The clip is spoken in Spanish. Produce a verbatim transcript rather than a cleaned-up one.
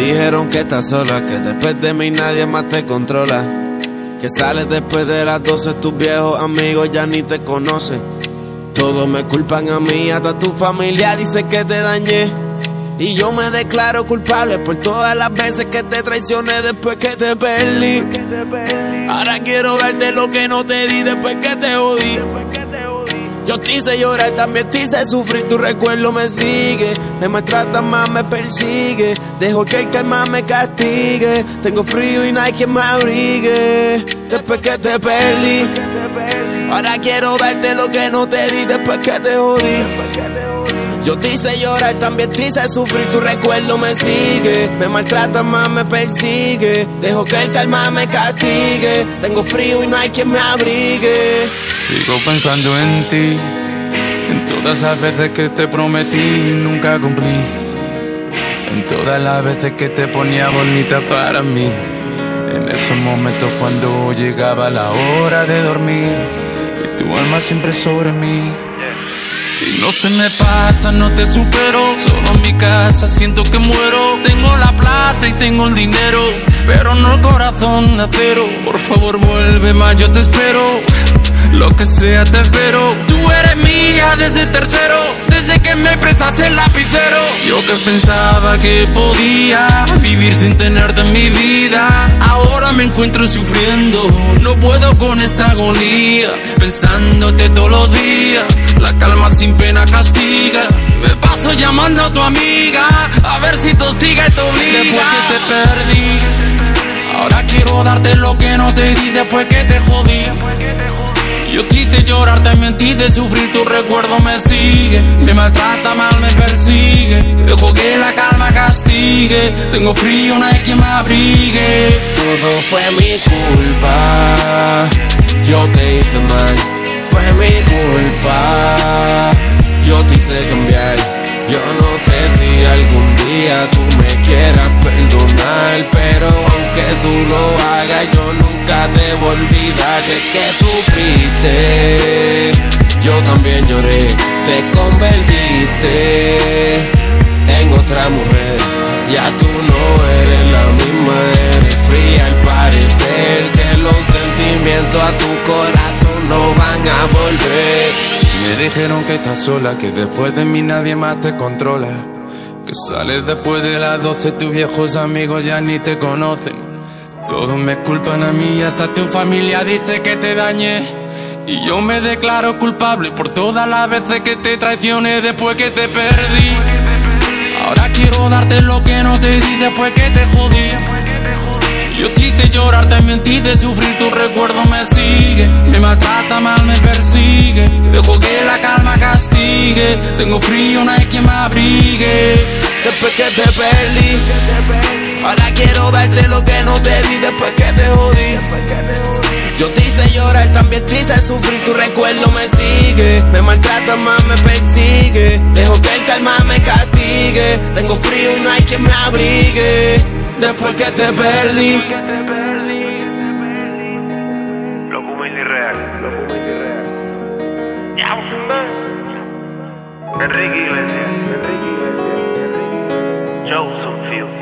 dijeron que estás sola, que después de mí nadie más te controla, que sales después de las doce, tus viejos amigos ya ni te conocen. Todos me culpan a mí, hasta tu familia dice que te dañé. Y yo me declaro culpable por todas las veces que te traicioné después que te perdí. Ahora quiero darte lo que no te di después que te jodí. Yo te hice llorar, también te hice sufrir, tu recuerdo me sigue. Me maltrata más, me persigue. Dejo que el karma me castigue. Tengo frío y no hay quien me abrigue. Después que te perdí, ahora quiero darte lo que no te di después que te jodí. Yo te hice llorar, también te hice sufrir, tu recuerdo me sigue. Me maltrata más, me persigue. Dejo que el karma me castigue. Tengo frío y no hay quien me abrigue. Sigo pensando en ti, en todas las veces que te prometí nunca cumplí, en todas las veces que te ponía bonita para mí, en esos momentos cuando llegaba la hora de dormir y tu alma siempre sobre mí. Y no se me pasa, no te supero. Solo en mi casa siento que muero. Tengo la plata y tengo el dinero, pero no el corazón de acero. Por favor vuelve más, yo te espero. Lo que sea te espero. Tú eres mía desde tercero, desde que me prestaste el lapicero. Yo que pensaba que podía vivir sin tenerte en mi vida, ahora me encuentro sufriendo. No puedo con esta agonía, pensándote todos los días. La calma sin pena castiga. Me paso llamando a tu amiga, a ver si te hostiga y te obliga. Después que te perdí, ahora quiero darte lo que no te di después que te jodí. Yo te hice llorar, también te hice sufrir, tu recuerdo me sigue. Me maltrata mal, me persigue. Dejo que la calma castigue. Tengo frío, no hay quien me abrigue. Todo fue mi culpa, yo te hice mal. Fue mi culpa, yo te hice cambiar. Yo no sé si algún día tú me quieras perdonar, pero aunque tú lo hagas yo nunca te voy a olvidar. Sé que sufriste, yo también lloré. Te convertiste en otra mujer, ya tú no eres la misma, eres fría al parecer. Que los sentimientos a tu corazón no van a volver. Me dijeron que estás sola, que después de mí nadie más te controla, que sales después de las doce, tus viejos amigos ya ni te conocen. Todos me culpan a mí, hasta tu familia dice que te dañé. Y yo me declaro culpable por todas las veces que te traicioné después que te perdí. Ahora quiero darte lo que no te di después que te jodí. Yo te hice llorar, también te hice sufrir, tu recuerdo me sigue. Me maltrata mal, me persigue. Dejo que la calma castigue. Tengo frío, no hay quien me abrigue. Después que te perdí, ahora quiero darte lo que no te di después que te jodí. Yo te hice llorar, también te hice sufrir, tu recuerdo me sigue. Me maltrata más, me persigue. Dejo que el karma me castigue. Tengo frío y no hay quien me abrigue. Después que te perdí. Loco humilde y real. Loco humilde y real. Ya, Enrique Iglesias. Enrique Iglesias. Joseph Field.